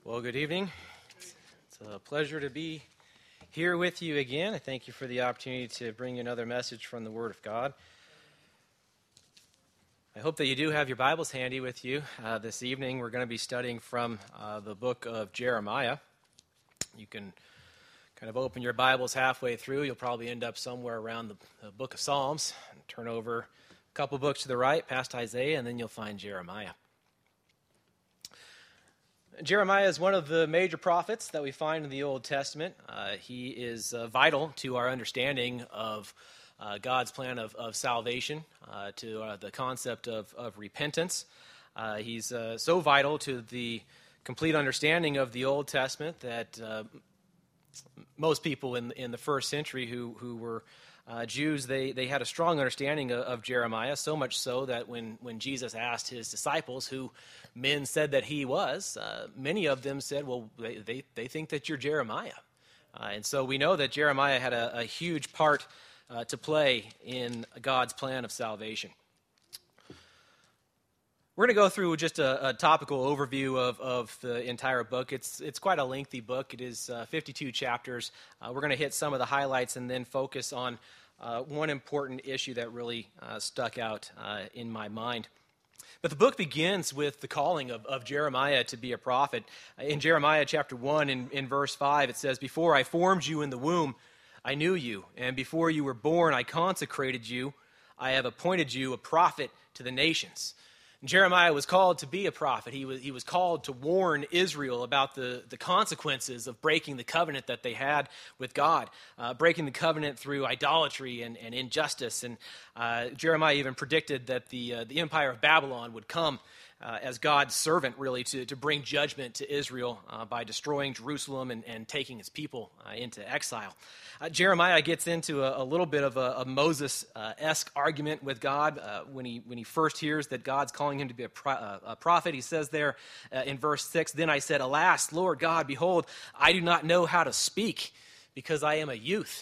Well, good evening. It's a pleasure to be here with you again. I thank you for the opportunity to bring you another message from the Word of God. I hope that you do have your Bibles handy with you. This evening we're going to be studying from the book of Jeremiah. You can kind of open your Bibles halfway through. You'll probably end up somewhere around the book of Psalms. And turn over a couple books to the right, past Isaiah, and then you'll find Jeremiah. Jeremiah is one of the major prophets that we find in the Old Testament. He is vital to our understanding of God's plan of salvation, to the concept of repentance. He's so vital to the complete understanding of the Old Testament that most people in the first century who were Jews, they had a strong understanding of Jeremiah, so much so that when Jesus asked his disciples who men said that he was, many of them said, well, they think that you're Jeremiah. And so we know that Jeremiah had a huge part to play in God's plan of salvation. We're going to go through just a topical overview of the entire book. It's quite a lengthy book. It is 52 chapters. We're going to hit some of the highlights and then focus on one important issue that really stuck out in my mind. But the book begins with the calling of Jeremiah to be a prophet. In Jeremiah chapter 1, in verse 5, it says, "Before I formed you in the womb, I knew you, and before you were born, I consecrated you. I have appointed you a prophet to the nations." Jeremiah was called to be a prophet. He was called to warn Israel about the consequences of breaking the covenant that they had with God, breaking the covenant through idolatry and injustice. And Jeremiah even predicted that the empire of Babylon would come as God's servant, really, to bring judgment to Israel by destroying Jerusalem and taking its people into exile. Jeremiah gets into a little bit of a Moses-esque argument with God when he first hears that God's calling him to be a prophet. He says there in verse 6, "Then I said, 'Alas, Lord God, behold, I do not know how to speak, because I am a youth.'"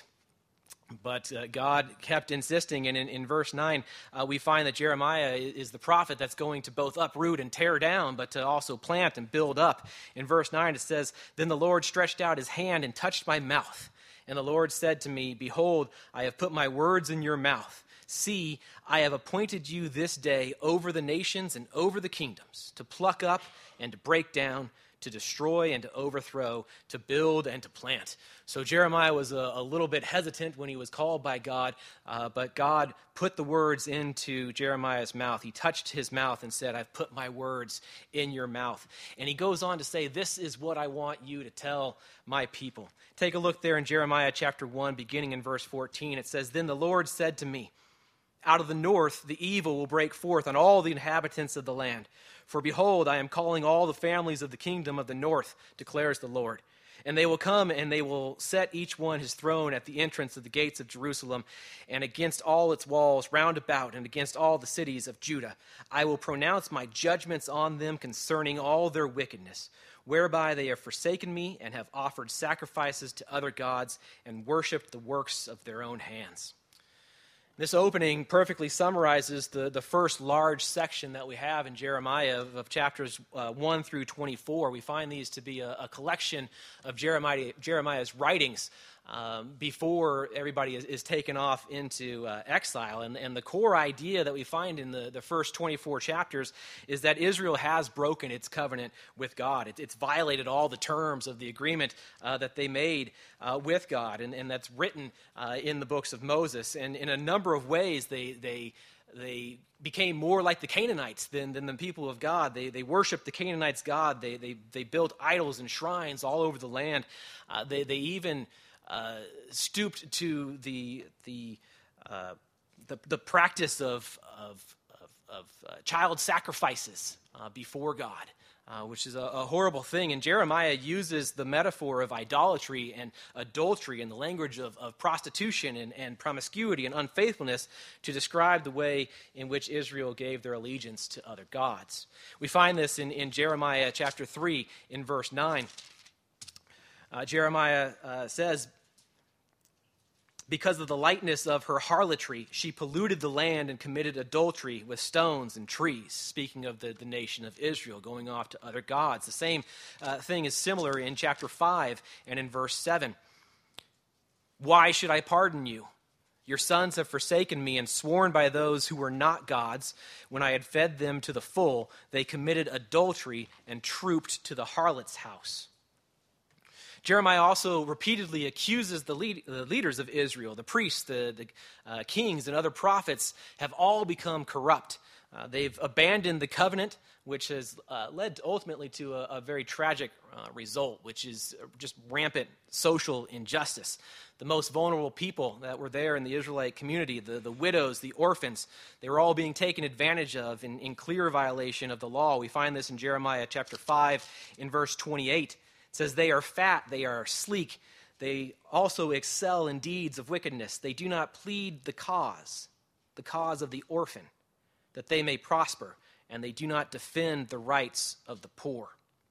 But God kept insisting, and in verse 9, we find that Jeremiah is the prophet that's going to both uproot and tear down, but to also plant and build up. In verse 9, it says, "Then the Lord stretched out his hand and touched my mouth. And the Lord said to me, 'Behold, I have put my words in your mouth. See, I have appointed you this day over the nations and over the kingdoms, to pluck up and to break down, to destroy and to overthrow, to build and to plant.'" So Jeremiah was a little bit hesitant when he was called by God, but God put the words into Jeremiah's mouth. He touched his mouth and said, "I've put my words in your mouth." And he goes on to say, "This is what I want you to tell my people." Take a look there in Jeremiah chapter 1, beginning in verse 14. It says, "Then the Lord said to me, out of the north the evil will break forth on all the inhabitants of the land. For behold, I am calling all the families of the kingdom of the north, declares the Lord. And they will come, and they will set each one his throne at the entrance of the gates of Jerusalem, and against all its walls round about, and against all the cities of Judah. I will pronounce my judgments on them concerning all their wickedness, whereby they have forsaken me, and have offered sacrifices to other gods, and worshipped the works of their own hands." This opening perfectly summarizes the first large section that we have in Jeremiah of chapters 1 through 24. We find these to be a collection of Jeremiah's writings before everybody is taken off into exile. And the core idea that we find in the first 24 chapters is that Israel has broken its covenant with God. It's violated all the terms of the agreement that they made with God, and that's written in the books of Moses. And in a number of ways, they became more like the Canaanites than the people of God. They worshiped the Canaanites' God. They built idols and shrines all over the land. They even stooped to the practice of child sacrifices before God, which is a horrible thing. And Jeremiah uses the metaphor of idolatry and adultery and the language of prostitution and promiscuity and unfaithfulness to describe the way in which Israel gave their allegiance to other gods. We find this in Jeremiah chapter 3 in verse 9. Jeremiah says, Because of the lightness of her harlotry, she polluted the land and committed adultery with stones and trees. Speaking of the nation of Israel going off to other gods. The same thing is similar in chapter 5 and in verse 7. Why should I pardon you? Your sons have forsaken me and sworn by those who were not gods. When I had fed them to the full, they committed adultery and trooped to the harlot's house. Jeremiah also repeatedly accuses the leaders of Israel, the priests, the kings, and other prophets have all become corrupt. They've abandoned the covenant, which has led ultimately to a very tragic result, which is just rampant social injustice. The most vulnerable people that were there in the Israelite community, the widows, the orphans, they were all being taken advantage of in clear violation of the law. We find this in Jeremiah chapter 5 in verse 28. It says, they are fat, they are sleek, they also excel in deeds of wickedness. They do not plead the cause of the orphan, that they may prosper, and they do not defend the rights of the poor.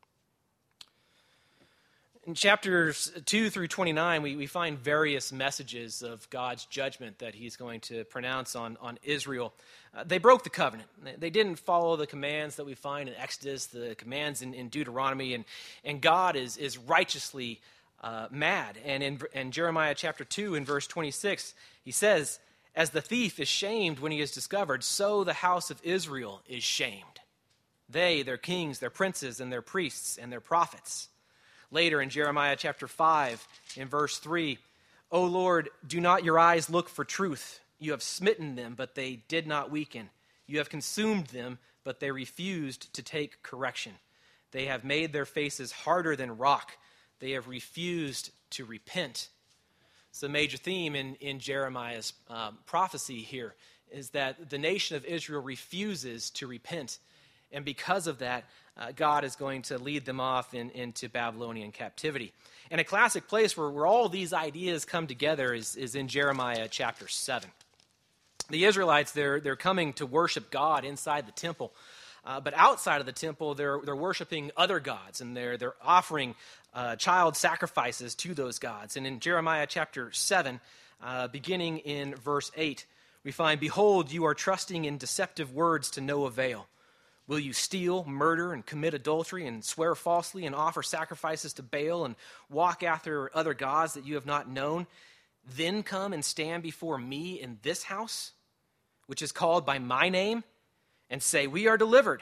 In chapters 2 through 29, we find various messages of God's judgment that he's going to pronounce on Israel. They broke the covenant. They didn't follow the commands that we find in Exodus, the commands in Deuteronomy, and God is righteously mad. And in Jeremiah chapter 2 in verse 26, he says, as the thief is shamed when he is discovered, so the house of Israel is shamed. They, their kings, their princes, and their priests, and their prophets. Later in Jeremiah chapter 5, in verse 3, O Lord, do not your eyes look for truth? You have smitten them, but they did not weaken. You have consumed them, but they refused to take correction. They have made their faces harder than rock. They have refused to repent. It's a major theme in Jeremiah's prophecy here, is that the nation of Israel refuses to repent. And because of that, God is going to lead them off into Babylonian captivity. And a classic place where all these ideas come together is in Jeremiah chapter 7. The Israelites, they're coming to worship God inside the temple. But outside of the temple, they're worshiping other gods, and they're offering child sacrifices to those gods. And in Jeremiah chapter 7, beginning in verse 8, we find, behold, you are trusting in deceptive words to no avail. Will you steal, murder, and commit adultery, and swear falsely, and offer sacrifices to Baal, and walk after other gods that you have not known? Then come and stand before me in this house, which is called by my name, and say, we are delivered,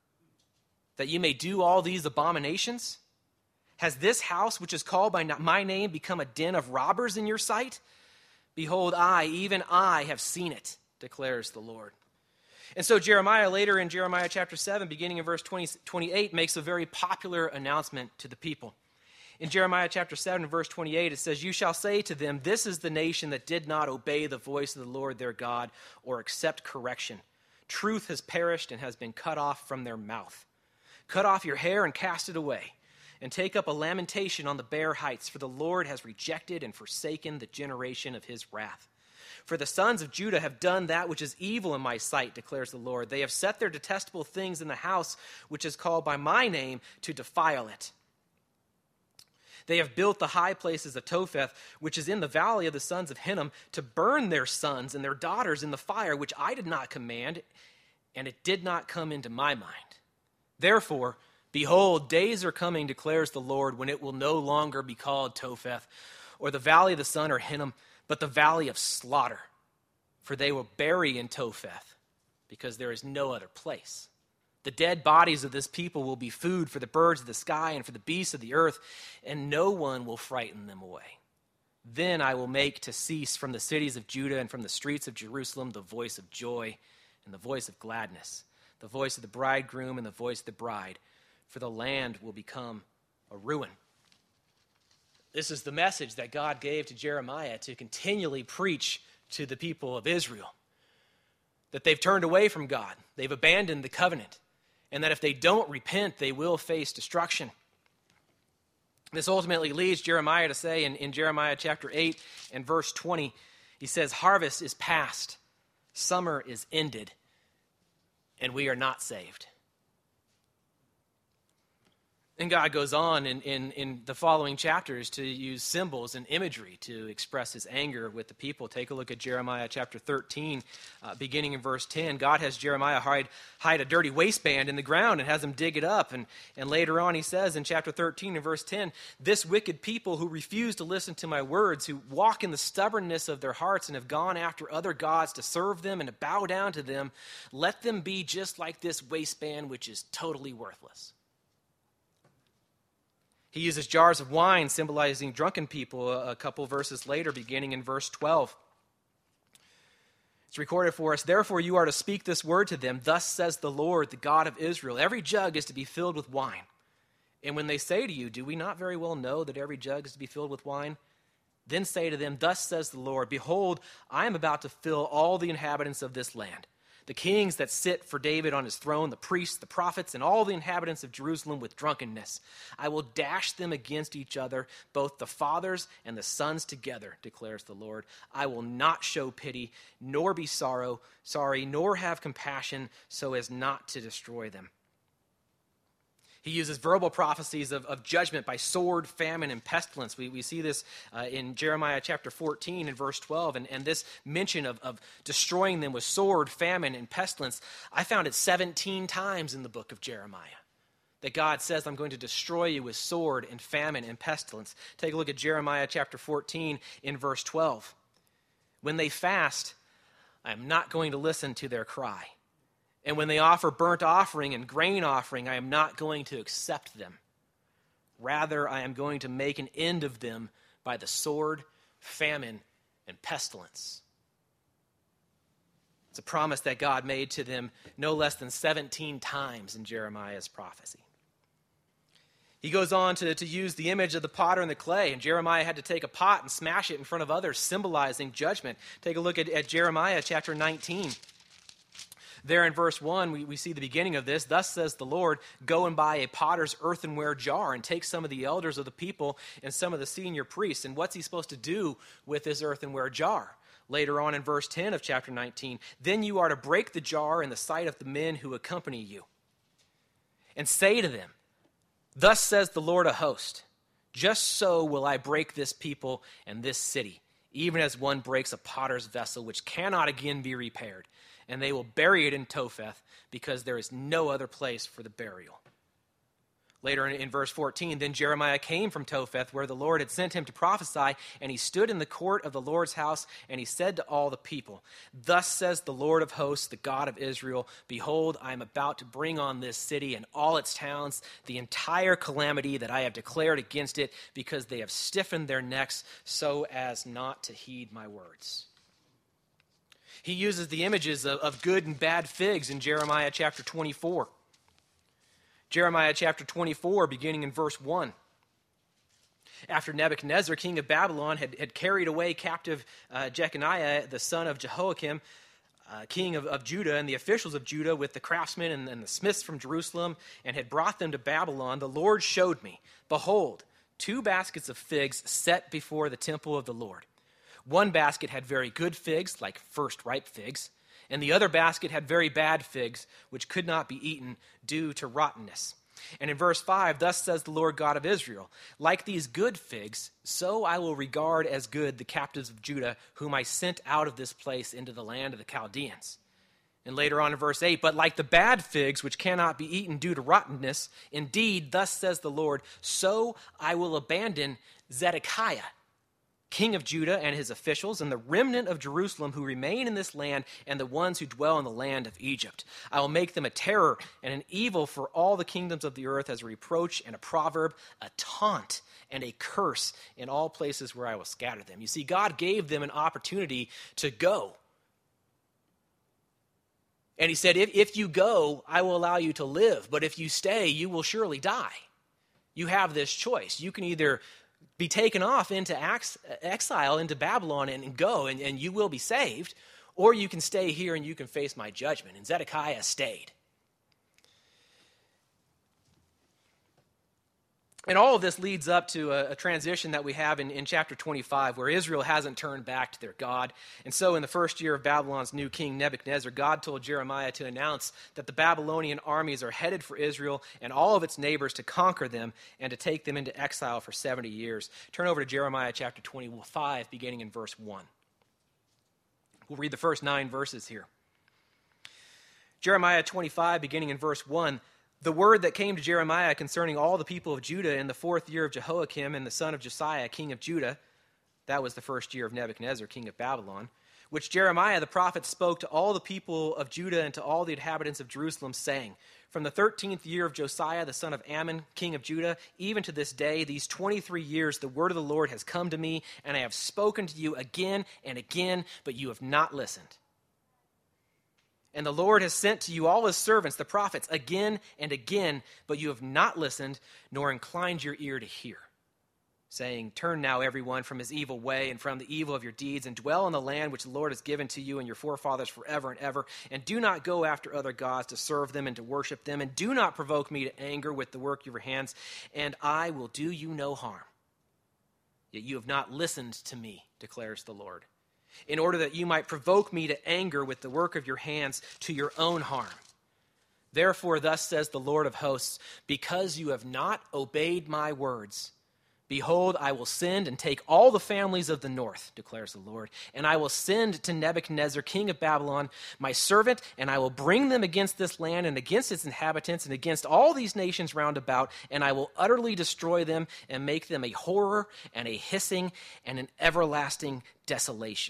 that you may do all these abominations? Has this house, which is called by my name, become a den of robbers in your sight? Behold, even I have seen it, declares the Lord. And so Jeremiah, later in Jeremiah chapter 7, beginning in verse 28, makes a very popular announcement to the people. In Jeremiah chapter 7, verse 28, it says, you shall say to them, this is the nation that did not obey the voice of the Lord their God or accept correction. Truth has perished and has been cut off from their mouth. Cut off your hair and cast it away, and take up a lamentation on the bare heights, for the Lord has rejected and forsaken the generation of his wrath. For the sons of Judah have done that which is evil in my sight, declares the Lord. They have set their detestable things in the house which is called by my name to defile it. They have built the high places of Topheth, which is in the valley of the sons of Hinnom, to burn their sons and their daughters in the fire, which I did not command, and it did not come into my mind. Therefore, behold, days are coming, declares the Lord, when it will no longer be called Topheth, or the valley of the son, or Hinnom, but the valley of slaughter. For they will bury in Topheth, because there is no other place. The dead bodies of this people will be food for the birds of the sky and for the beasts of the earth, and no one will frighten them away. Then I will make to cease from the cities of Judah and from the streets of Jerusalem the voice of joy and the voice of gladness, the voice of the bridegroom and the voice of the bride, for the land will become a ruin. This is the message that God gave to Jeremiah to continually preach to the people of Israel, that they've turned away from God, they've abandoned the covenant, and that if they don't repent, they will face destruction. This ultimately leads Jeremiah to say in Jeremiah chapter 8 and verse 20, he says, harvest is past, summer is ended, and we are not saved. And God goes on in the following chapters to use symbols and imagery to express his anger with the people. Take a look at Jeremiah chapter 13, beginning in verse 10. God has Jeremiah hide a dirty waistband in the ground and has him dig it up. And later on he says in chapter 13 and verse 10, "This wicked people who refuse to listen to my words, who walk in the stubbornness of their hearts and have gone after other gods to serve them and to bow down to them, let them be just like this waistband which is totally worthless." He uses jars of wine symbolizing drunken people a couple verses later, beginning in verse 12. It's recorded for us, "Therefore you are to speak this word to them. Thus says the Lord, the God of Israel. Every jug is to be filled with wine. And when they say to you, 'Do we not very well know that every jug is to be filled with wine?' Then say to them, 'Thus says the Lord, behold, I am about to fill all the inhabitants of this land, the kings that sit for David on his throne, the priests, the prophets, and all the inhabitants of Jerusalem with drunkenness. I will dash them against each other, both the fathers and the sons together, declares the Lord. I will not show pity, nor be sorry, nor have compassion, so as not to destroy them." He uses verbal prophecies of judgment by sword, famine, and pestilence. We see this in Jeremiah chapter 14 and verse 12. And this mention of destroying them with sword, famine, and pestilence, I found it 17 times in the book of Jeremiah. That God says, "I'm going to destroy you with sword and famine and pestilence." Take a look at Jeremiah chapter 14 in verse 12. "When they fast, I am not going to listen to their cry. And when they offer burnt offering and grain offering, I am not going to accept them. Rather, I am going to make an end of them by the sword, famine, and pestilence." It's a promise that God made to them no less than 17 times in Jeremiah's prophecy. He goes on to use the image of the potter and the clay, and Jeremiah had to take a pot and smash it in front of others, symbolizing judgment. Take a look at Jeremiah chapter 19. There in verse 1, we see the beginning of this. "Thus says the Lord, go and buy a potter's earthenware jar and take some of the elders of the people and some of the senior priests." And what's he supposed to do with this earthenware jar? Later on in verse 10 of chapter 19, "Then you are to break the jar in the sight of the men who accompany you and say to them, 'Thus says the Lord of hosts, just so will I break this people and this city, even as one breaks a potter's vessel which cannot again be repaired. And they will bury it in Topheth, because there is no other place for the burial.'" Later in verse 14, "Then Jeremiah came from Topheth, where the Lord had sent him to prophesy, and he stood in the court of the Lord's house, and he said to all the people, 'Thus says the Lord of hosts, the God of Israel, behold, I am about to bring on this city and all its towns the entire calamity that I have declared against it, because they have stiffened their necks so as not to heed my words.'" He uses the images of good and bad figs in Jeremiah chapter 24. Jeremiah chapter 24, beginning in verse 1. "After Nebuchadnezzar, king of Babylon, had carried away captive Jeconiah, the son of Jehoiakim, king of Judah, and the officials of Judah with the craftsmen and the smiths from Jerusalem, and had brought them to Babylon, the Lord showed me, behold, 2 baskets of figs set before the temple of the Lord. One basket had very good figs, like first ripe figs, and the other basket had very bad figs, which could not be eaten due to rottenness. And in verse 5, "Thus says the Lord God of Israel, like these good figs, so I will regard as good the captives of Judah, whom I sent out of this place into the land of the Chaldeans." And later on in verse 8, "But like the bad figs, which cannot be eaten due to rottenness, indeed, thus says the Lord, so I will abandon Zedekiah, king of Judah, and his officials, and the remnant of Jerusalem who remain in this land, and the ones who dwell in the land of Egypt. I will make them a terror and an evil for all the kingdoms of the earth, as a reproach and a proverb, a taunt and a curse in all places where I will scatter them." You see, God gave them an opportunity to go. And he said, if you go, I will allow you to live, but if you stay, you will surely die. You have this choice. You can either be taken off into exile into Babylon and go, and you will be saved, or you can stay here and you can face my judgment. And Zedekiah stayed. And all of this leads up to a transition that we have in chapter 25, where Israel hasn't turned back to their God. And so in the first year of Babylon's new king, Nebuchadnezzar, God told Jeremiah to announce that the Babylonian armies are headed for Israel and all of its neighbors to conquer them and to take them into exile for 70 years. Turn over to Jeremiah chapter 25, beginning in verse 1. We'll read the first 9 verses here. Jeremiah 25, beginning in verse 1. The word that came to Jeremiah concerning all the people of Judah in the 4th year of Jehoiakim and the son of Josiah, king of Judah, that was the first year of Nebuchadnezzar, king of Babylon, which Jeremiah the prophet spoke to all the people of Judah and to all the inhabitants of Jerusalem, saying, from the 13th year of Josiah, the son of Ammon, king of Judah, even to this day, these 23 years, the word of the Lord has come to me, and I have spoken to you again and again, but you have not listened. And the Lord has sent to you all his servants, the prophets, again and again, but you have not listened, nor inclined your ear to hear. Saying, turn now everyone from his evil way and from the evil of your deeds, and dwell in the land which the Lord has given to you and your forefathers forever and ever. And do not go after other gods to serve them and to worship them. And do not provoke me to anger with the work of your hands, and I will do you no harm. Yet you have not listened to me, declares the Lord, in order that you might provoke me to anger with the work of your hands to your own harm. Therefore, thus says the Lord of hosts, because you have not obeyed my words, behold, I will send and take all the families of the north, declares the Lord, and I will send to Nebuchadnezzar, king of Babylon, my servant, and I will bring them against this land and against its inhabitants and against all these nations round about, and I will utterly destroy them and make them a horror and a hissing and an everlasting desolation.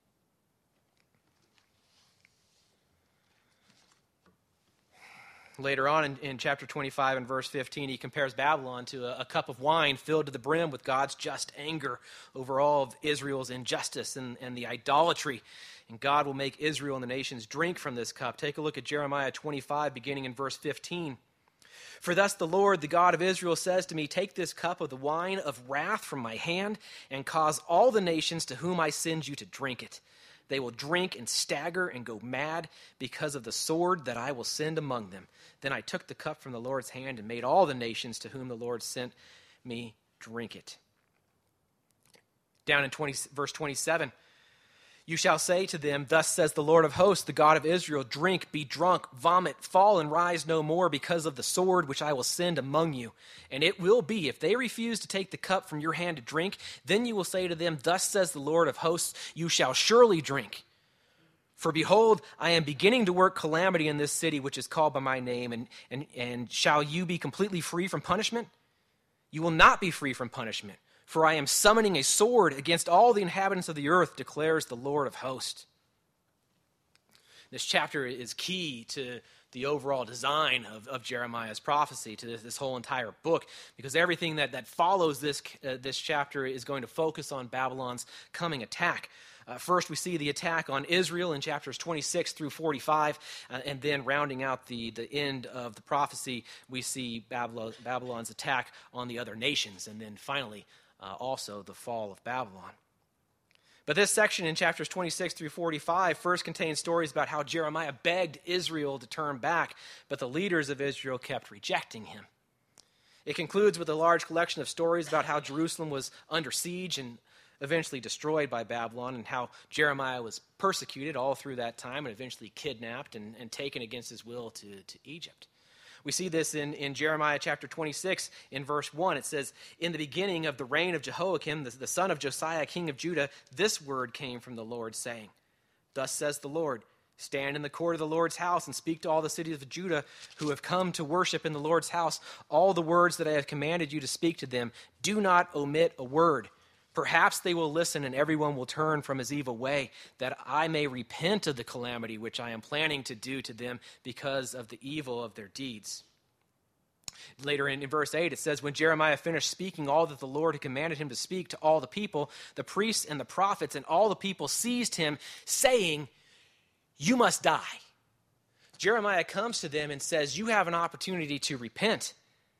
Later on in chapter 25 and verse 15, he compares Babylon to a cup of wine filled to the brim with God's just anger over all of Israel's injustice and the idolatry. And God will make Israel and the nations drink from this cup. Take a look at Jeremiah 25, beginning in verse 15. For thus the Lord, the God of Israel, says to me, take this cup of the wine of wrath from my hand and cause all the nations to whom I send you to drink it. They will drink and stagger and go mad because of the sword that I will send among them. Then I took the cup from the Lord's hand and made all the nations to whom the Lord sent me drink it. Down in verse 27, you shall say to them, thus says the Lord of hosts, the God of Israel, drink, be drunk, vomit, fall and rise no more because of the sword which I will send among you. And it will be, if they refuse to take the cup from your hand to drink, then you will say to them, thus says the Lord of hosts, you shall surely drink. For behold, I am beginning to work calamity in this city which is called by my name, and shall you be completely free from punishment? You will not be free from punishment. For I am summoning a sword against all the inhabitants of the earth, declares the Lord of hosts. This chapter is key to the overall design of Jeremiah's prophecy, to this whole entire book, because everything that follows this chapter is going to focus on Babylon's coming attack. First, we see the attack on Israel in chapters 26 through 45, and then rounding out the end of the prophecy, we see Babylon's attack on the other nations, and then finally, also the fall of Babylon. But this section in chapters 26 through 45 first contains stories about how Jeremiah begged Israel to turn back, but the leaders of Israel kept rejecting him. It concludes with a large collection of stories about how Jerusalem was under siege and eventually destroyed by Babylon, and how Jeremiah was persecuted all through that time and eventually kidnapped and taken against his will to Egypt. We see this in Jeremiah chapter 26 in verse 1. It says, in the beginning of the reign of Jehoiakim, the son of Josiah, king of Judah, this word came from the Lord, saying, thus says the Lord, stand in the court of the Lord's house and speak to all the cities of Judah who have come to worship in the Lord's house all the words that I have commanded you to speak to them. Do not omit a word. Perhaps they will listen and everyone will turn from his evil way, that I may repent of the calamity which I am planning to do to them because of the evil of their deeds. Later in verse 8, it says, when Jeremiah finished speaking all that the Lord had commanded him to speak to all the people, the priests and the prophets and all the people seized him, saying, you must die. Jeremiah comes to them and says, you have an opportunity to repent.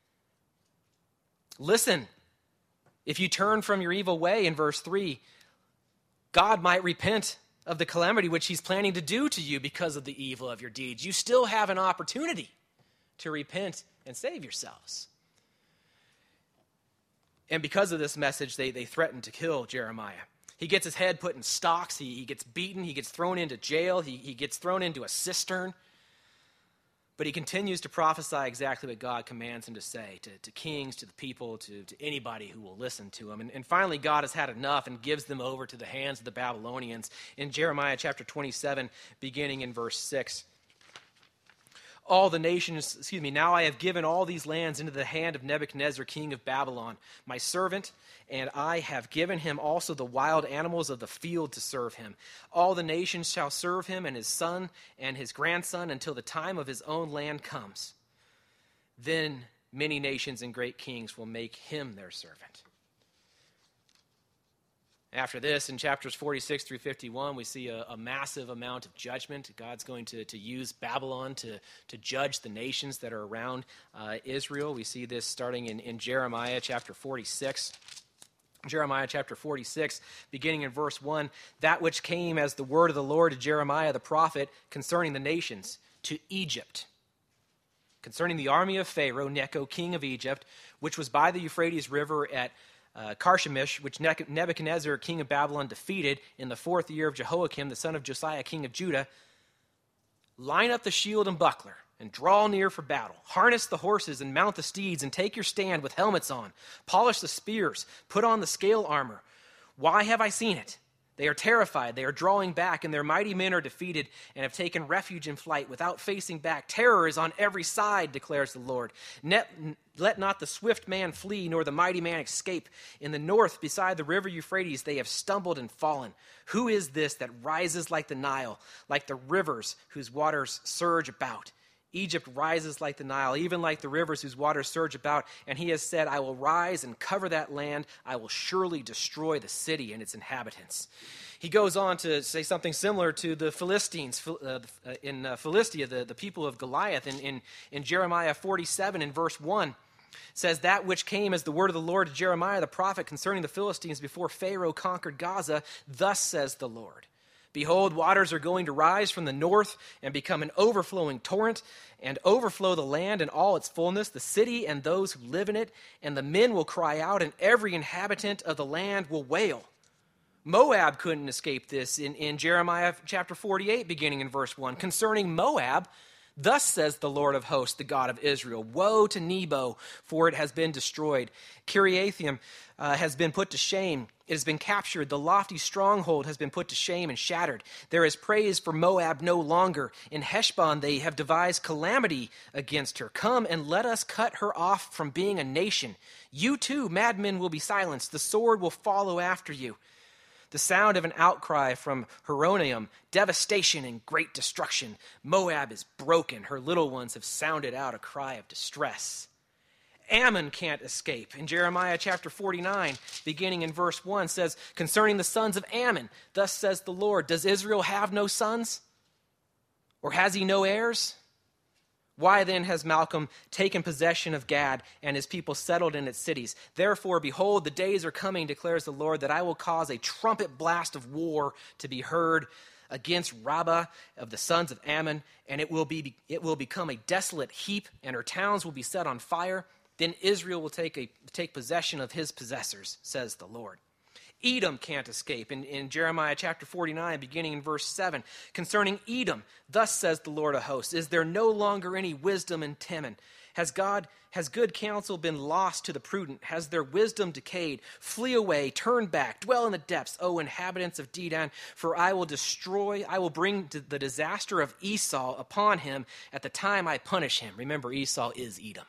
Listen. If you turn from your evil way, in verse 3, God might repent of the calamity which he's planning to do to you because of the evil of your deeds. You still have an opportunity to repent and save yourselves. And because of this message, they threaten to kill Jeremiah. He gets his head put in stocks. He gets beaten. He gets thrown into jail. He gets thrown into a cistern. But he continues to prophesy exactly what God commands him to say to kings, to the people, to anybody who will listen to him. And finally, God has had enough and gives them over to the hands of the Babylonians. In Jeremiah chapter 27, beginning in verse 6. All the nations, now I have given all these lands into the hand of Nebuchadnezzar, king of Babylon, my servant, and I have given him also the wild animals of the field to serve him. All the nations shall serve him and his son and his grandson until the time of his own land comes. Then many nations and great kings will make him their servant. After this, in chapters 46 through 51, we see a massive amount of judgment. God's going to use Babylon to judge the nations that are around Israel. We see this starting in Jeremiah chapter 46. Jeremiah chapter 46, beginning in verse 1, that which came as the word of the Lord to Jeremiah the prophet concerning the nations, to Egypt, concerning the army of Pharaoh, Necho, king of Egypt, which was by the Euphrates River at Carchemish, which Nebuchadnezzar, king of Babylon, defeated in the 4th year of Jehoiakim, the son of Josiah, king of Judah. Line up the shield and buckler, and draw near for battle. Harness the horses and mount the steeds, and take your stand with helmets on. Polish the spears, put on the scale armor. Why have I seen it? They are terrified, they are drawing back, and their mighty men are defeated and have taken refuge in flight without facing back. Terror is on every side, declares the Lord. Let not the swift man flee, nor the mighty man escape. In the north, beside the river Euphrates, they have stumbled and fallen. Who is this that rises like the Nile, like the rivers whose waters surge about? Egypt rises like the Nile, even like the rivers whose waters surge about. And he has said, I will rise and cover that land. I will surely destroy the city and its inhabitants. He goes on to say something similar to the Philistines in Philistia, the people of Goliath. In Jeremiah 47 in verse 1, says, that which came as the word of the Lord to Jeremiah the prophet concerning the Philistines before Pharaoh conquered Gaza, thus says the Lord. Behold, waters are going to rise from the north and become an overflowing torrent and overflow the land and all its fullness, the city and those who live in it, and the men will cry out and every inhabitant of the land will wail. Moab couldn't escape this in Jeremiah chapter 48, beginning in verse 1. Concerning Moab, thus says the Lord of hosts, the God of Israel, woe to Nebo, for it has been destroyed. Kiriathaim has been put to shame. It has been captured. The lofty stronghold has been put to shame and shattered. There is praise for Moab no longer. In Heshbon they have devised calamity against her. Come and let us cut her off from being a nation. You too, madmen, will be silenced. The sword will follow after you. The sound of an outcry from Horonaim, devastation and great destruction. Moab is broken. Her little ones have sounded out a cry of distress. Ammon can't escape. In Jeremiah chapter 49, beginning in verse 1, says, concerning the sons of Ammon, thus says the Lord, does Israel have no sons? Or has he no heirs? Why then has Malcolm taken possession of Gad and his people settled in its cities? Therefore, behold, the days are coming, declares the Lord, that I will cause a trumpet blast of war to be heard against Rabbah of the sons of Ammon, and it will become a desolate heap, and her towns will be set on fire. Then Israel will take possession of his possessors, says the Lord. Edom can't escape. In Jeremiah chapter 49, beginning in verse 7, concerning Edom, thus says the Lord of hosts, is there no longer any wisdom in Teman? Has good counsel been lost to the prudent? Has their wisdom decayed? Flee away, turn back, dwell in the depths, O inhabitants of Dedan, for I will bring the disaster of Esau upon him at the time I punish him. Remember, Esau is Edom.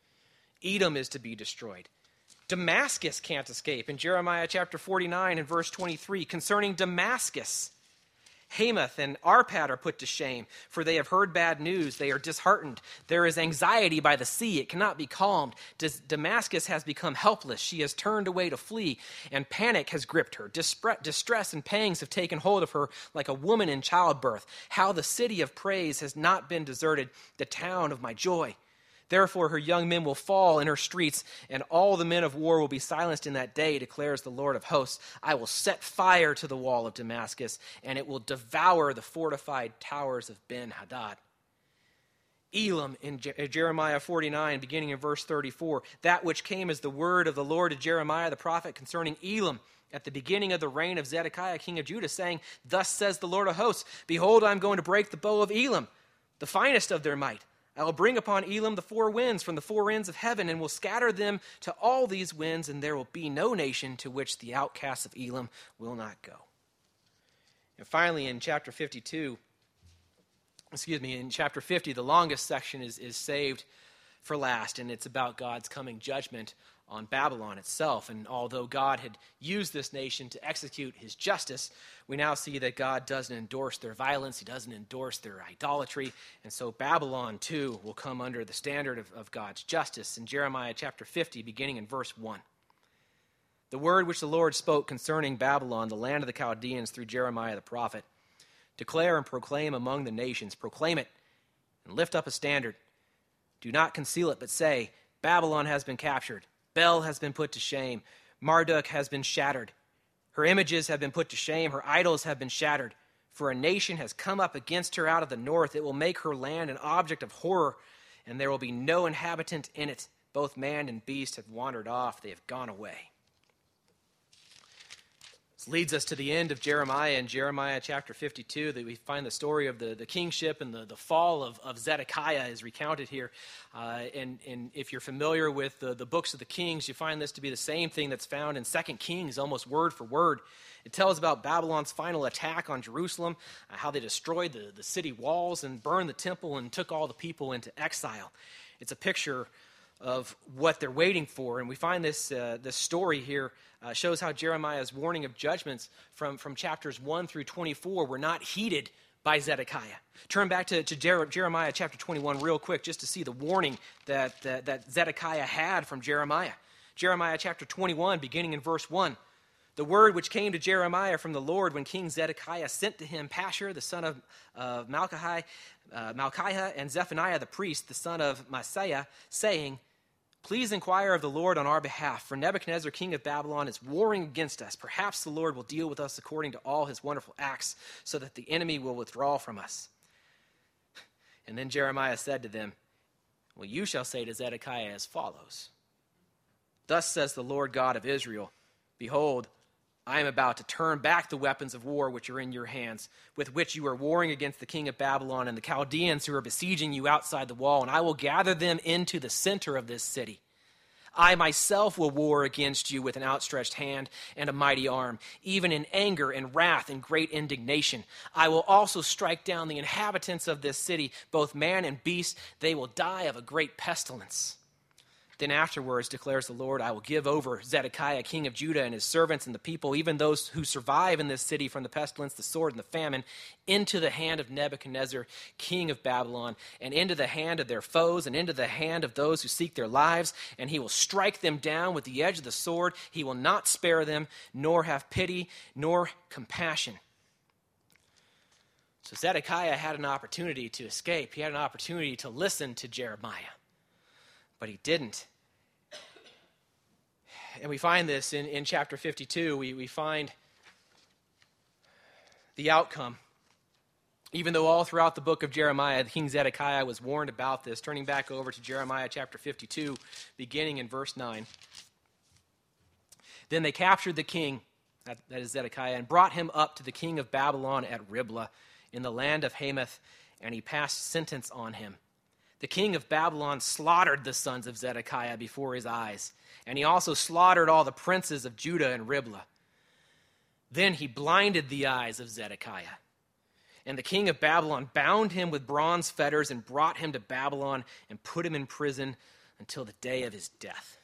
Edom is to be destroyed. Damascus can't escape. In Jeremiah chapter 49 and verse 23, concerning Damascus, Hamath and Arpad are put to shame, for they have heard bad news. They are disheartened. There is anxiety by the sea. It cannot be calmed. Damascus has become helpless. She has turned away to flee, and panic has gripped her. Distress and pangs have taken hold of her like a woman in childbirth. How the city of praise has not been deserted, the town of my joy. Therefore her young men will fall in her streets, and all the men of war will be silenced in that day, declares the Lord of hosts. I will set fire to the wall of Damascus, and it will devour the fortified towers of Ben-Hadad. Elam in Jeremiah 49, beginning in verse 34. That which came as the word of the Lord to Jeremiah the prophet concerning Elam at the beginning of the reign of Zedekiah, king of Judah, saying, Thus says the Lord of hosts, Behold, I am going to break the bow of Elam, the finest of their might. I will bring upon Elam the four winds from the four ends of heaven, and will scatter them to all these winds, and there will be no nation to which the outcasts of Elam will not go. And finally, in chapter 50, the longest section is saved for last, and it's about God's coming judgment on Babylon itself. And although God had used this nation to execute his justice, we now see that God doesn't endorse their violence, he doesn't endorse their idolatry, and so Babylon too will come under the standard of God's justice. In Jeremiah chapter 50, beginning in verse 1. The word which the Lord spoke concerning Babylon, the land of the Chaldeans, through Jeremiah the prophet. Declare and proclaim among the nations, proclaim it, and lift up a standard. Do not conceal it, but say, Babylon has been captured. Bel has been put to shame. Marduk has been shattered. Her images have been put to shame. Her idols have been shattered. For a nation has come up against her out of the north. It will make her land an object of horror, and there will be no inhabitant in it. Both man and beast have wandered off. They have gone away. This leads us to the end of Jeremiah. In Jeremiah chapter 52, that we find the story of the kingship and the fall of Zedekiah is recounted here. And if you're familiar with the books of the Kings, you find this to be the same thing that's found in 2 Kings, almost word for word. It tells about Babylon's final attack on Jerusalem, how they destroyed the city walls and burned the temple and took all the people into exile. It's a picture of what they're waiting for. And we find this story here shows how Jeremiah's warning of judgments from chapters 1 through 24 were not heeded by Zedekiah. Turn back to Jeremiah chapter 21 real quick just to see the warning that Zedekiah had from Jeremiah. Jeremiah chapter 21, beginning in verse 1. The word which came to Jeremiah from the Lord when King Zedekiah sent to him Pashur, the son of Malchiah, and Zephaniah the priest, the son of Maaseiah, saying, Please inquire of the Lord on our behalf, for Nebuchadnezzar, king of Babylon, is warring against us. Perhaps the Lord will deal with us according to all his wonderful acts, so that the enemy will withdraw from us. And then Jeremiah said to them, Well, you shall say to Zedekiah as follows. Thus says the Lord God of Israel, Behold, I am about to turn back the weapons of war which are in your hands, with which you are warring against the king of Babylon and the Chaldeans who are besieging you outside the wall, and I will gather them into the center of this city. I myself will war against you with an outstretched hand and a mighty arm, even in anger and wrath and great indignation. I will also strike down the inhabitants of this city, both man and beast. They will die of a great pestilence. Then afterwards, declares the Lord, I will give over Zedekiah, king of Judah, and his servants and the people, even those who survive in this city from the pestilence, the sword, and the famine, into the hand of Nebuchadnezzar, king of Babylon, and into the hand of their foes, and into the hand of those who seek their lives. And he will strike them down with the edge of the sword. He will not spare them, nor have pity, nor compassion. So Zedekiah had an opportunity to escape. He had an opportunity to listen to Jeremiah. But he didn't. And we find this in chapter 52. We find the outcome. Even though all throughout the book of Jeremiah, King Zedekiah was warned about this. Turning back over to Jeremiah chapter 52, beginning in verse 9. Then they captured the king, that is Zedekiah, and brought him up to the king of Babylon at Riblah in the land of Hamath, and he passed sentence on him. The king of Babylon slaughtered the sons of Zedekiah before his eyes, and he also slaughtered all the princes of Judah and Riblah. Then he blinded the eyes of Zedekiah. And the king of Babylon bound him with bronze fetters and brought him to Babylon and put him in prison until the day of his death.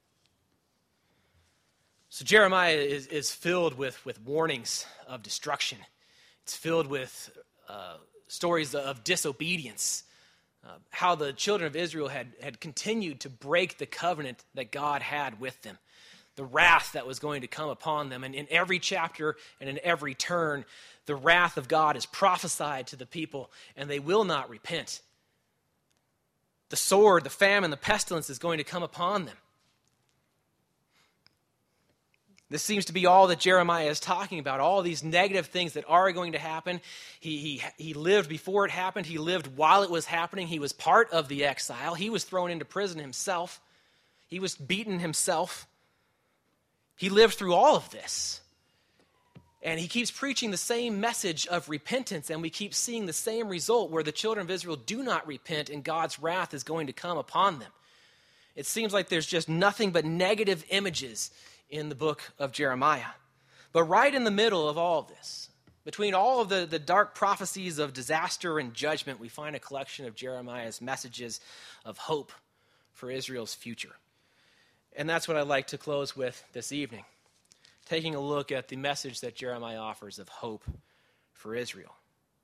So Jeremiah is filled with warnings of destruction. It's filled with stories of disobedience. How the children of Israel had continued to break the covenant that God had with them. The wrath that was going to come upon them. And in every chapter and in every turn, the wrath of God is prophesied to the people, and they will not repent. The sword, the famine, the pestilence is going to come upon them. This seems to be all that Jeremiah is talking about, all these negative things that are going to happen. He lived before it happened. He lived while it was happening. He was part of the exile. He was thrown into prison himself. He was beaten himself. He lived through all of this. And he keeps preaching the same message of repentance, and we keep seeing the same result where the children of Israel do not repent and God's wrath is going to come upon them. It seems like there's just nothing but negative images in the book of Jeremiah. But right in the middle of all of this, between all of the dark prophecies of disaster and judgment, we find a collection of Jeremiah's messages of hope for Israel's future. And that's what I'd like to close with this evening, taking a look at the message that Jeremiah offers of hope for Israel.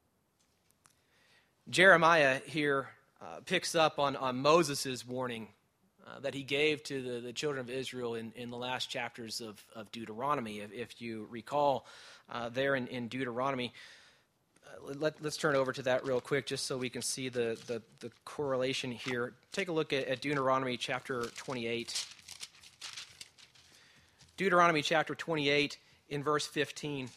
Jeremiah here picks up on Moses' warning that he gave to the children of Israel in the last chapters of Deuteronomy. If you recall there in Deuteronomy, let's turn over to that real quick just so we can see the correlation here. Take a look at Deuteronomy chapter 28. Deuteronomy chapter 28 in verse 15.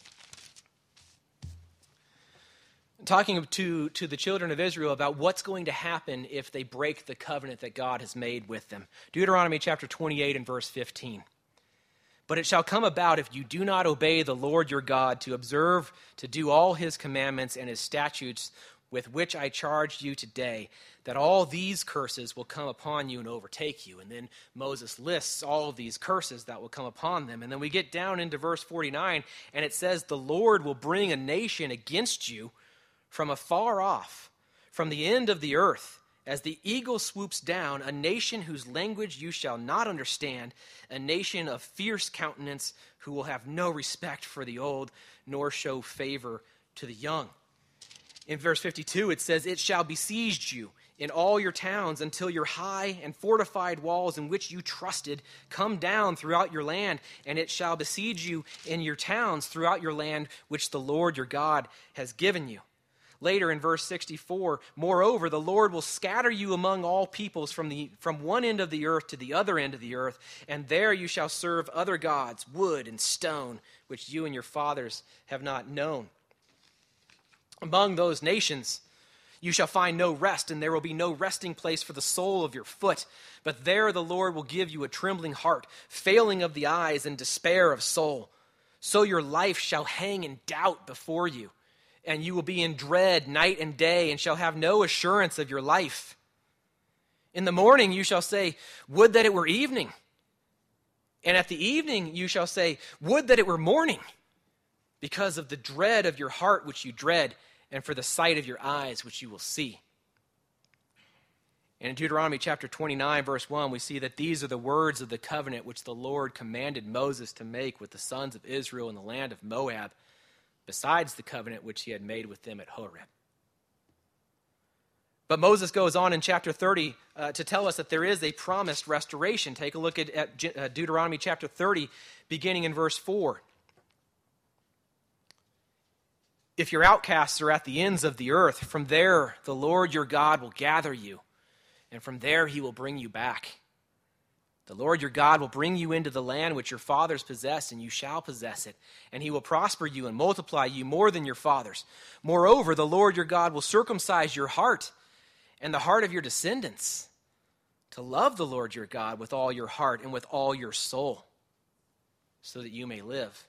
Talking to the children of Israel about what's going to happen if they break the covenant that God has made with them. Deuteronomy chapter 28 and verse 15. But it shall come about, if you do not obey the Lord your God, to observe, to do all his commandments and his statutes with which I charge you today, that all these curses will come upon you and overtake you. And then Moses lists all of these curses that will come upon them. And then we get down into verse 49, and it says, the Lord will bring a nation against you from afar off, from the end of the earth, as the eagle swoops down, a nation whose language you shall not understand, a nation of fierce countenance who will have no respect for the old, nor show favor to the young. In verse 52, it says, it shall besiege you in all your towns until your high and fortified walls in which you trusted come down throughout your land, and it shall besiege you in your towns throughout your land which the Lord your God has given you. Later in verse 64, moreover, the Lord will scatter you among all peoples from one end of the earth to the other end of the earth, and there you shall serve other gods, wood and stone, which you and your fathers have not known. Among those nations you shall find no rest, and there will be no resting place for the sole of your foot. But there the Lord will give you a trembling heart, failing of the eyes, and despair of soul. So your life shall hang in doubt before you, and you will be in dread night and day, and shall have no assurance of your life. In the morning you shall say, would that it were evening. And at the evening you shall say, would that it were morning, because of the dread of your heart which you dread, and for the sight of your eyes which you will see. And in Deuteronomy chapter 29, verse 1, we see that these are the words of the covenant which the Lord commanded Moses to make with the sons of Israel in the land of Moab, besides the covenant which he had made with them at Horeb. But Moses goes on in chapter 30 to tell us that there is a promised restoration. Take a look at Deuteronomy chapter 30, beginning in verse 4. If your outcasts are at the ends of the earth, from there the Lord your God will gather you, and from there he will bring you back. The Lord your God will bring you into the land which your fathers possessed, and you shall possess it. And he will prosper you and multiply you more than your fathers. Moreover, the Lord your God will circumcise your heart and the heart of your descendants, to love the Lord your God with all your heart and with all your soul, so that you may live.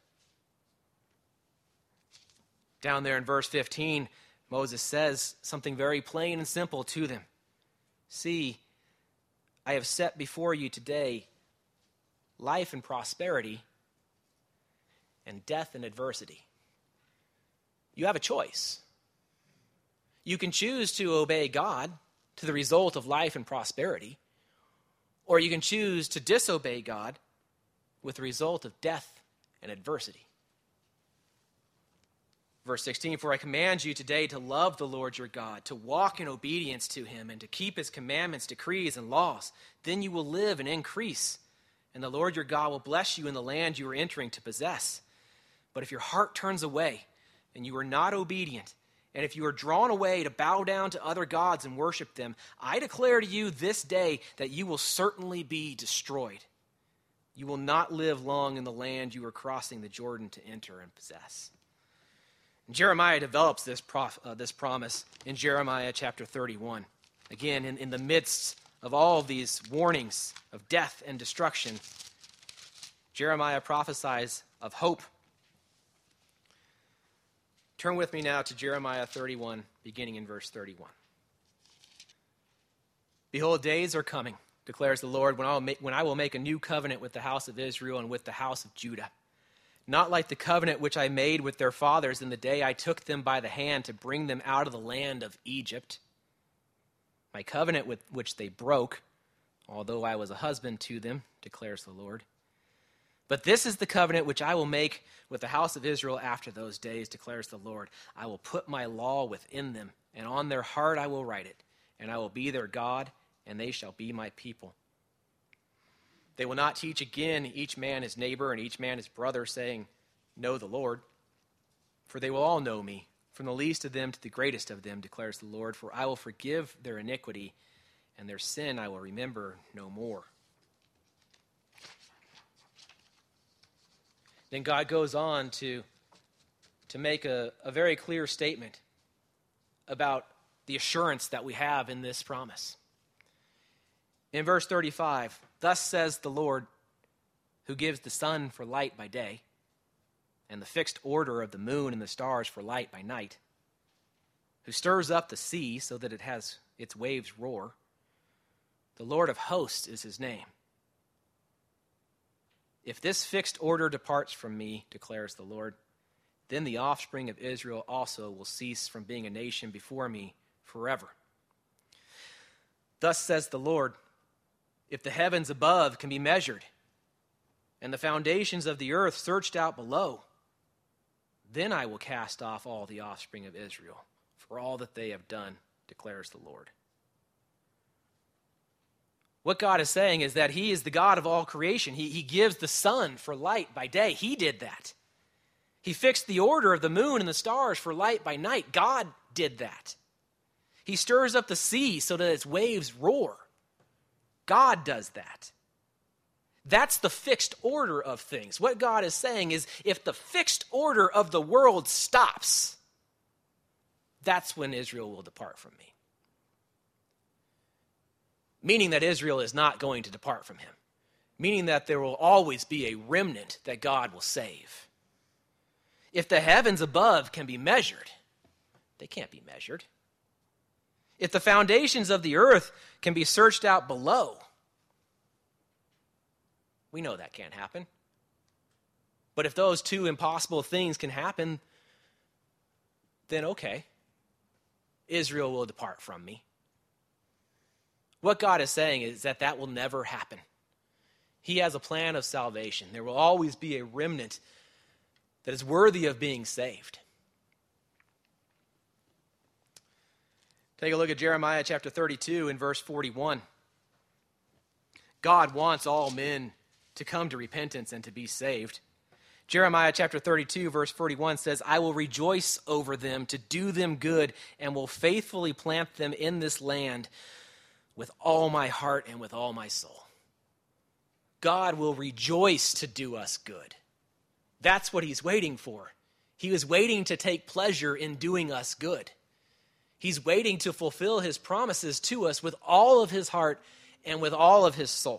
Down there in verse 15, Moses says something very plain and simple to them. See, I have set before you today life and prosperity, and death and adversity. You have a choice. You can choose to obey God to the result of life and prosperity, or you can choose to disobey God with the result of death and adversity. Verse 16, for I command you today to love the Lord your God, to walk in obedience to him, and to keep his commandments, decrees, and laws. Then you will live and increase, and the Lord your God will bless you in the land you are entering to possess. But if your heart turns away, and you are not obedient, and if you are drawn away to bow down to other gods and worship them, I declare to you this day that you will certainly be destroyed. You will not live long in the land you are crossing the Jordan to enter and possess. And Jeremiah develops this promise in Jeremiah chapter 31. Again, in the midst of all of these warnings of death and destruction, Jeremiah prophesies of hope. Turn with me now to Jeremiah 31, beginning in verse 31. Behold, days are coming, declares the Lord, when I will make a new covenant with the house of Israel and with the house of Judah. Not like the covenant which I made with their fathers in the day I took them by the hand to bring them out of the land of Egypt. My covenant with which they broke, although I was a husband to them, declares the Lord. But this is the covenant which I will make with the house of Israel after those days, declares the Lord. I will put my law within them, and on their heart I will write it, and I will be their God, and they shall be my people. They will not teach again each man his neighbor and each man his brother, saying, Know the Lord. For they will all know me, from the least of them to the greatest of them, declares the Lord. For I will forgive their iniquity, and their sin I will remember no more. Then God goes on to make a very clear statement about the assurance that we have in this promise. In verse 35, thus says the Lord, who gives the sun for light by day, and the fixed order of the moon and the stars for light by night, who stirs up the sea so that it has its waves roar. The Lord of hosts is his name. If this fixed order departs from me, declares the Lord, then the offspring of Israel also will cease from being a nation before me forever. Thus says the Lord, if the heavens above can be measured, and the foundations of the earth searched out below, then I will cast off all the offspring of Israel for all that they have done, declares the Lord. What God is saying is that he is the God of all creation. He gives the sun for light by day. He did that. He fixed the order of the moon and the stars for light by night. God did that. He stirs up the sea so that its waves roar. God does that. That's the fixed order of things. What God is saying is, if the fixed order of the world stops, that's when Israel will depart from me. Meaning that Israel is not going to depart from him. Meaning that there will always be a remnant that God will save. If the heavens above can be measured, they can't be measured. If the foundations of the earth can be searched out below, we know that can't happen. But if those two impossible things can happen, then okay, Israel will depart from me. What God is saying is that will never happen. He has a plan of salvation. There will always be a remnant that is worthy of being saved. Take a look at Jeremiah chapter 32 and verse 41. God wants all men to come to repentance and to be saved. Jeremiah chapter 32 verse 41 says, I will rejoice over them to do them good and will faithfully plant them in this land with all my heart and with all my soul. God will rejoice to do us good. That's what he's waiting for. He was waiting to take pleasure in doing us good. He's waiting to fulfill his promises to us with all of his heart and with all of his soul.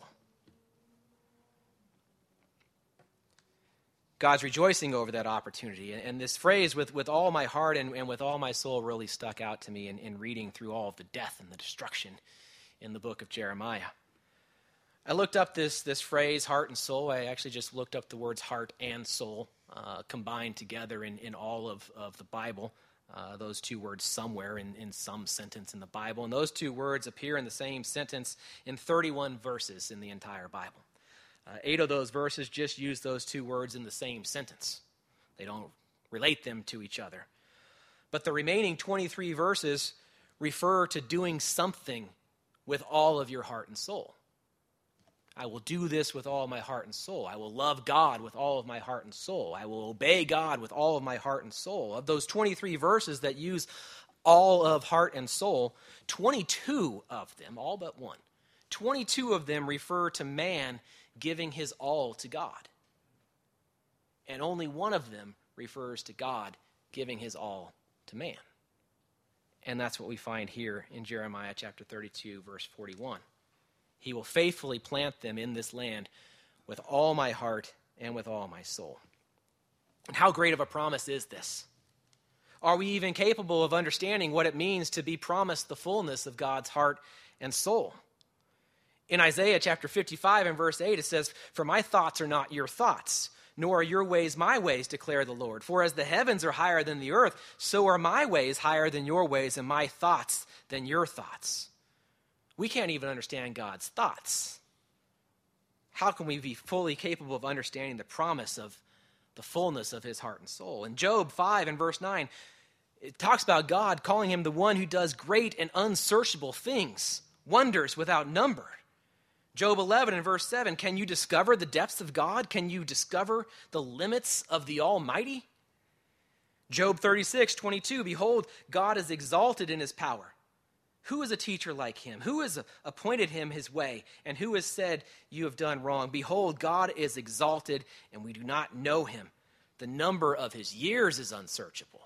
God's rejoicing over that opportunity. And this phrase, with all my heart and with all my soul, really stuck out to me in reading through all of the death and the destruction in the book of Jeremiah. I looked up this phrase, heart and soul. I actually just looked up the words heart and soul combined together in all of the Bible. Those two words somewhere in some sentence in the Bible. And those two words appear in the same sentence in 31 verses in the entire Bible. 8 of those verses just use those two words in the same sentence. They don't relate them to each other. But the remaining 23 verses refer to doing something with all of your heart and soul. I will do this with all my heart and soul. I will love God with all of my heart and soul. I will obey God with all of my heart and soul. Of those 23 verses that use all of heart and soul, 22 of them, all but one, 22 of them refer to man giving his all to God. And only one of them refers to God giving his all to man. And that's what we find here in Jeremiah chapter 32, verse 41. He will faithfully plant them in this land with all my heart and with all my soul. And how great of a promise is this? Are we even capable of understanding what it means to be promised the fullness of God's heart and soul? In Isaiah chapter 55 and verse 8, it says, "For my thoughts are not your thoughts, nor are your ways my ways, declare the Lord. For as the heavens are higher than the earth, so are my ways higher than your ways, and my thoughts than your thoughts." We can't even understand God's thoughts. How can we be fully capable of understanding the promise of the fullness of his heart and soul? In Job 5 and verse 9, it talks about God calling him the one who does great and unsearchable things, wonders without number. Job 11 and verse 7, can you discover the depths of God? Can you discover the limits of the Almighty? Job 36:22, behold, God is exalted in his power. Who is a teacher like him? Who has appointed him his way? And who has said, you have done wrong? Behold, God is exalted, and we do not know him. The number of his years is unsearchable.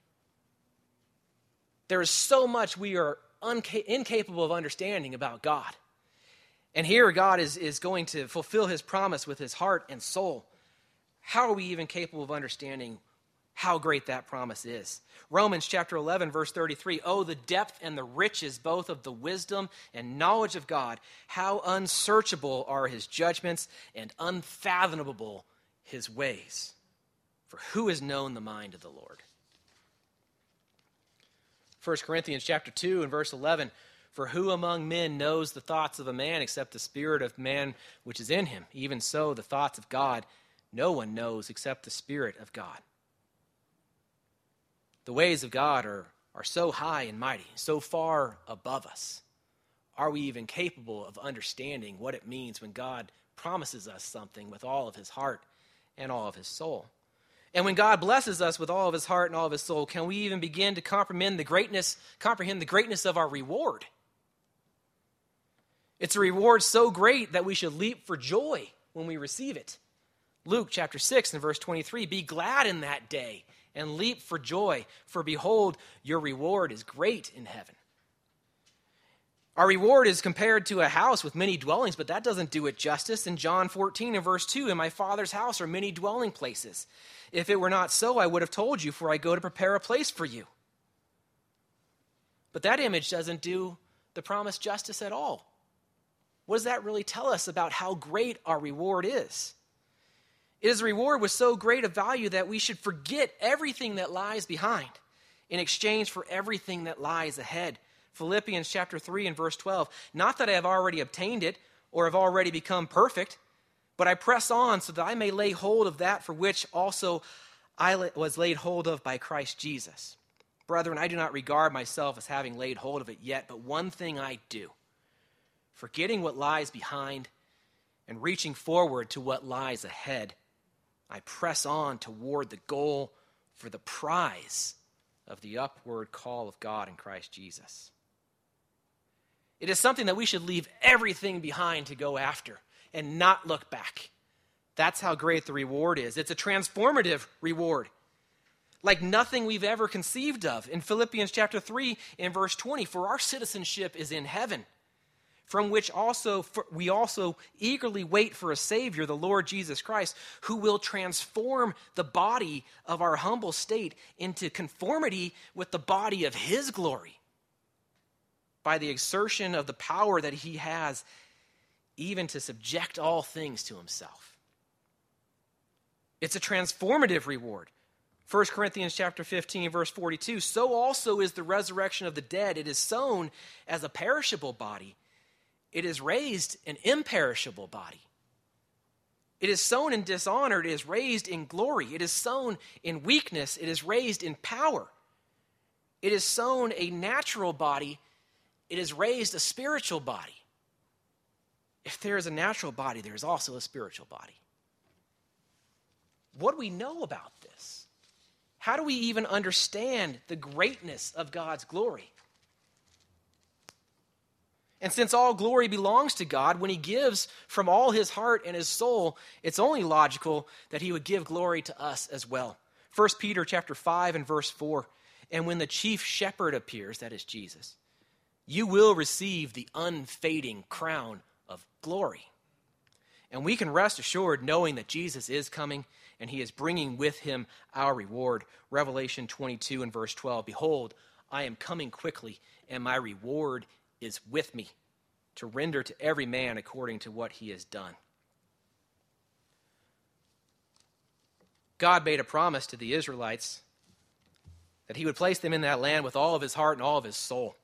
There is so much we are incapable of understanding about God. And here God is going to fulfill his promise with his heart and soul. How are we even capable of understanding how great that promise is? Romans chapter 11, verse 33, "Oh, the depth and the riches both of the wisdom and knowledge of God, how unsearchable are his judgments and unfathomable his ways. For who has known the mind of the Lord?" 1 Corinthians chapter 2 and verse 11, "For who among men knows the thoughts of a man except the spirit of man which is in him? Even so, the thoughts of God no one knows except the Spirit of God." The ways of God are so high and mighty, so far above us. Are we even capable of understanding what it means when God promises us something with all of his heart and all of his soul? And when God blesses us with all of his heart and all of his soul, can we even begin to comprehend the greatness of our reward? It's a reward so great that we should leap for joy when we receive it. Luke chapter 6 and verse 23, "Be glad in that day and leap for joy, for behold, your reward is great in heaven." Our reward is compared to a house with many dwellings, but that doesn't do it justice. In John 14 and verse 2, "In my Father's house are many dwelling places. If it were not so, I would have told you, for I go to prepare a place for you." But that image doesn't do the promise justice at all. What does that really tell us about how great our reward is? It is a reward with so great a value that we should forget everything that lies behind in exchange for everything that lies ahead. Philippians chapter 3 and verse 12, "Not that I have already obtained it or have already become perfect, but I press on so that I may lay hold of that for which also I was laid hold of by Christ Jesus. Brethren, I do not regard myself as having laid hold of it yet, but one thing I do, forgetting what lies behind and reaching forward to what lies ahead, I press on toward the goal for the prize of the upward call of God in Christ Jesus." It is something that we should leave everything behind to go after and not look back. That's how great the reward is. It's a transformative reward, like nothing we've ever conceived of. In Philippians chapter 3 and verse 20, "For our citizenship is in heaven, from which we also eagerly wait for a Savior, the Lord Jesus Christ, who will transform the body of our humble state into conformity with the body of his glory, by the exertion of the power that he has, even to subject all things to himself." It's a transformative reward. 1 Corinthians chapter 15, verse 42, "So also is the resurrection of the dead. It is sown as a perishable body. It is raised an imperishable body. It is sown in dishonor. It is raised in glory. It is sown in weakness. It is raised in power. It is sown a natural body. It is raised a spiritual body." If there is a natural body, there is also a spiritual body. What do we know about this? How do we even understand the greatness of God's glory? And since all glory belongs to God, when he gives from all his heart and his soul, it's only logical that he would give glory to us as well. 1 Peter chapter 5 and verse 4, and when the chief shepherd appears, that is Jesus, you will receive the unfading crown of glory. And we can rest assured knowing that Jesus is coming and he is bringing with him our reward. Revelation 22 and verse 12, behold, I am coming quickly, and my reward is with me to render to every man according to what he has done. God made a promise to the Israelites that he would place them in that land with all of his heart and all of his soul.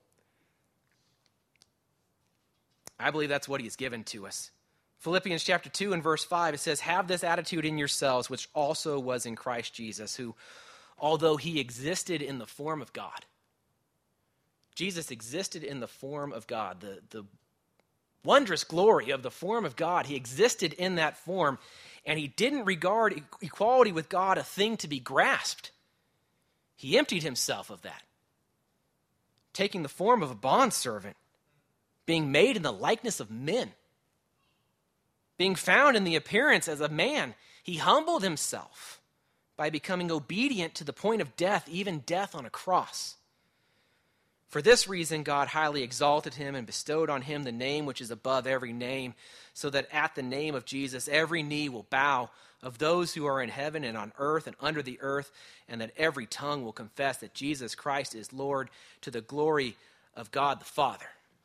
I believe that's what he has given to us. Philippians chapter 2 and verse 5, it says, have this attitude in yourselves, which also was in Christ Jesus, who, although he existed in the form of God, Jesus existed in the form of God, the wondrous glory of the form of God. He existed in that form, and he didn't regard equality with God a thing to be grasped. He emptied himself of that, taking the form of a bondservant, being made in the likeness of men, being found in the appearance as a man. He humbled himself by becoming obedient to the point of death, even death on a cross. For this reason, God highly exalted him and bestowed on him the name which is above every name, so that at the name of Jesus every knee will bow, of those who are in heaven and on earth and under the earth, and that every tongue will confess that Jesus Christ is Lord, to the glory of God the Father.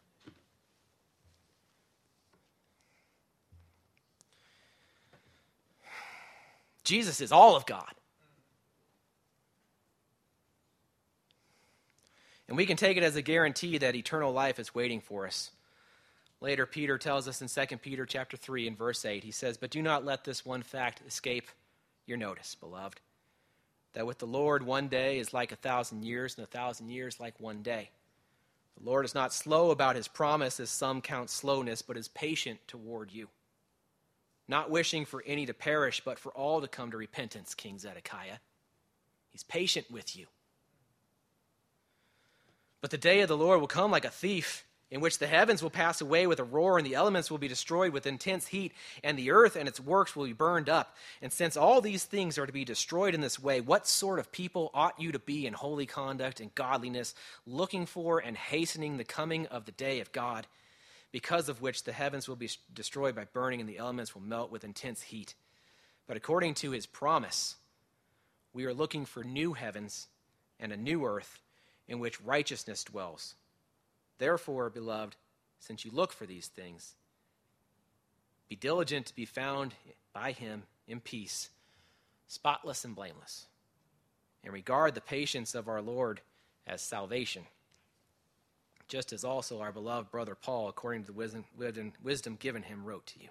Jesus is all of God. And we can take it as a guarantee that eternal life is waiting for us. Later, Peter tells us in 2 Peter chapter 3 and verse 8, he says, but do not let this one fact escape your notice, beloved, that with the Lord 1 day is like 1,000 years, and 1,000 years like 1 day. The Lord is not slow about his promise, as some count slowness, but is patient toward you, not wishing for any to perish, but for all to come to repentance, King Zedekiah. He's patient with you. But the day of the Lord will come like a thief, in which the heavens will pass away with a roar, and the elements will be destroyed with intense heat, and the earth and its works will be burned up. And since all these things are to be destroyed in this way, what sort of people ought you to be in holy conduct and godliness, looking for and hastening the coming of the day of God, because of which the heavens will be destroyed by burning, and the elements will melt with intense heat? But according to his promise, we are looking for new heavens and a new earth, in which righteousness dwells. Therefore, beloved, since you look for these things, be diligent to be found by him in peace, spotless and blameless, and regard the patience of our Lord as salvation, just as also our beloved brother Paul, according to the wisdom given him, wrote to you.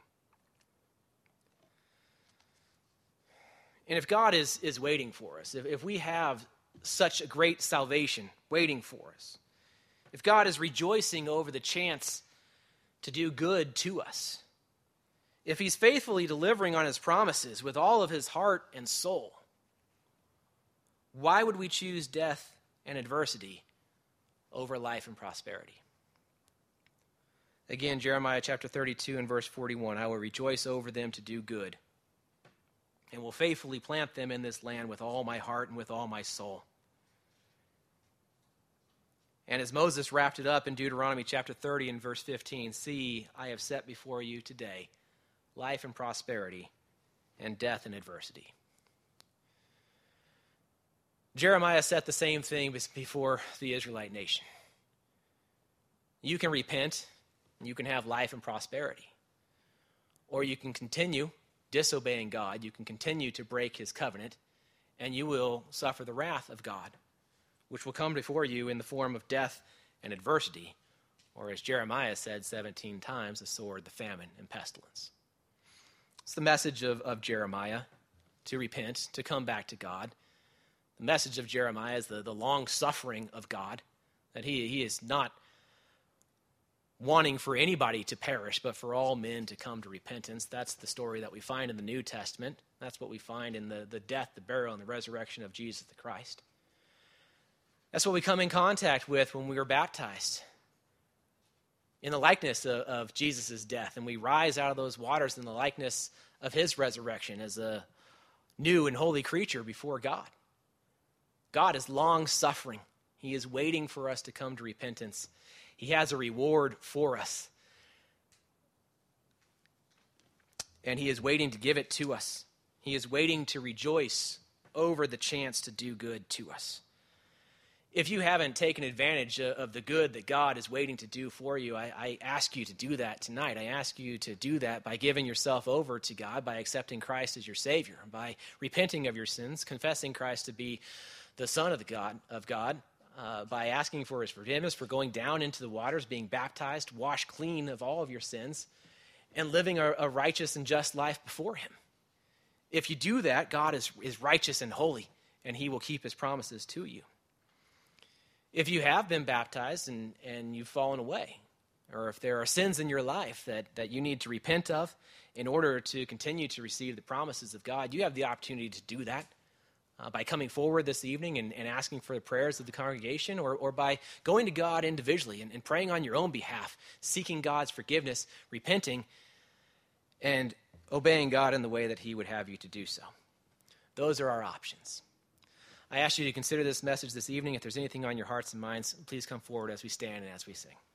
And if God is waiting for us, if we have such a great salvation waiting for us, if God is rejoicing over the chance to do good to us, if he's faithfully delivering on his promises with all of his heart and soul, why would we choose death and adversity over life and prosperity? Again, Jeremiah chapter 32 and verse 41, I will rejoice over them to do good, and will faithfully plant them in this land with all my heart and with all my soul. And as Moses wrapped it up in Deuteronomy chapter 30 and verse 15, see, I have set before you today life and prosperity, and death and adversity. Jeremiah set the same thing before the Israelite nation. You can repent, and you can have life and prosperity. Or you can continue disobeying God, you can continue to break his covenant, and you will suffer the wrath of God, which will come before you in the form of death and adversity, or as Jeremiah said 17 times, the sword, the famine, and pestilence. It's the message of Jeremiah, to repent, to come back to God. The message of Jeremiah is the long suffering of God, that he is not wanting for anybody to perish, but for all men to come to repentance. That's the story that we find in the New Testament. That's what we find in the death, the burial, and the resurrection of Jesus the Christ. That's what we come in contact with when we are baptized in the likeness of Jesus' death, and we rise out of those waters in the likeness of his resurrection as a new and holy creature before God. God is long-suffering. He is waiting for us to come to repentance. He has a reward for us. And he is waiting to give it to us. He is waiting to rejoice over the chance to do good to us. If you haven't taken advantage of the good that God is waiting to do for you, I ask you to do that tonight. I ask you to do that by giving yourself over to God, by accepting Christ as your Savior, by repenting of your sins, confessing Christ to be the Son of God, by asking for his forgiveness, for going down into the waters, being baptized, washed clean of all of your sins, and living a righteous and just life before him. If you do that, God is righteous and holy, and he will keep his promises to you. If you have been baptized and you've fallen away, or if there are sins in your life that you need to repent of in order to continue to receive the promises of God, you have the opportunity to do that by coming forward this evening and asking for the prayers of the congregation, or by going to God individually and praying on your own behalf, seeking God's forgiveness, repenting, and obeying God in the way that he would have you to do so. Those are our options. I ask you to consider this message this evening. If there's anything on your hearts and minds, please come forward as we stand and as we sing.